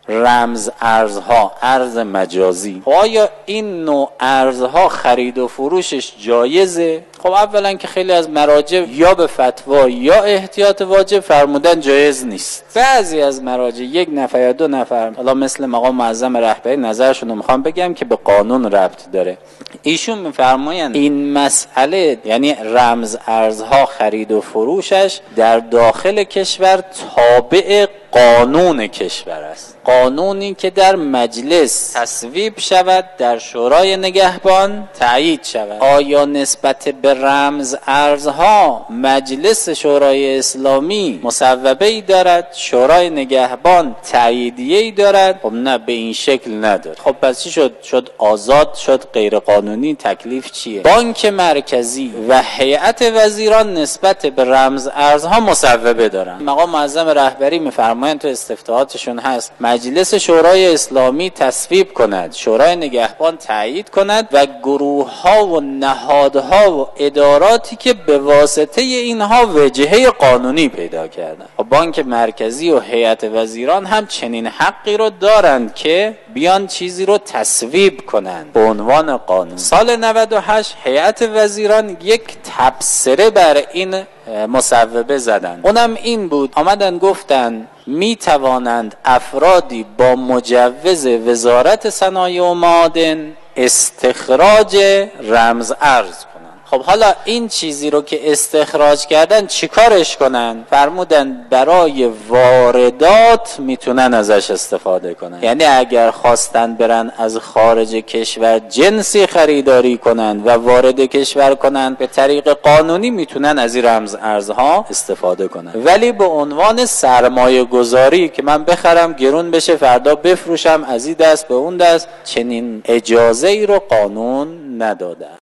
رمز ارزها، ارز مجازی. آیا این نوع ارزها خرید و فروشش جایزه؟ خب اولا که خیلی از مراجع یا به فتوا یا احتیاط واجب فرمودن جایز نیست. بعضی از مراجع، یک نفر یا دو نفر، حالا مثل مقام معظم رهبری، نظرشون رو میخوام بگم که به قانون ربط داره. ایشون میفرمایند این مسئله، یعنی رمز ارزها خرید و فروشش در داخل کشور تابع قانون کشور است، قانونی که در مجلس تصویب شود، در شورای نگهبان تایید شود. آیا نسبت به رمز ارزها مجلس شورای اسلامی مصوبه‌ای دارد، شورای نگهبان تاییدیه‌ای دارد؟ خب نه، به این شکل نداره. خب پس چی شد آزاد، شد غیر قانونی؟ تکلیف چیه؟ بانک مرکزی و هیئت وزیران نسبت به رمز ارزها مصوبه دارن. مقام معظم رهبری میفرمایند تو استفتاحاتشون هست مجلس شورای اسلامی تصویب کند، شورای نگهبان تایید کند و گروه ها و نهادها و اداراتی که به واسطه اینها وجهه قانونی پیدا کردن. بانک مرکزی و هیئت وزیران هم چنین حقی رو دارند که بیان چیزی رو تصویب کنند به عنوان قانون. سال 98 هیئت وزیران یک تبصره بر این مصوبه زدن، اونم این بود، آمدن گفتن می توانند افرادی با مجوز وزارت صنایع و معادن استخراج رمز ارز کنند. خب حالا این چیزی رو که استخراج کردن چیکارش کنن؟ فرمودن برای واردات میتونن ازش استفاده کنن. یعنی اگر خواستن برن از خارج کشور جنسی خریداری کنن و وارد کشور کنن به طریق قانونی، میتونن از این رمز ارزها استفاده کنن، ولی به عنوان سرمایه گذاری که من بخرم گرون بشه فردا بفروشم از این دست به اون دست، چنین اجازه ای رو قانون نداده.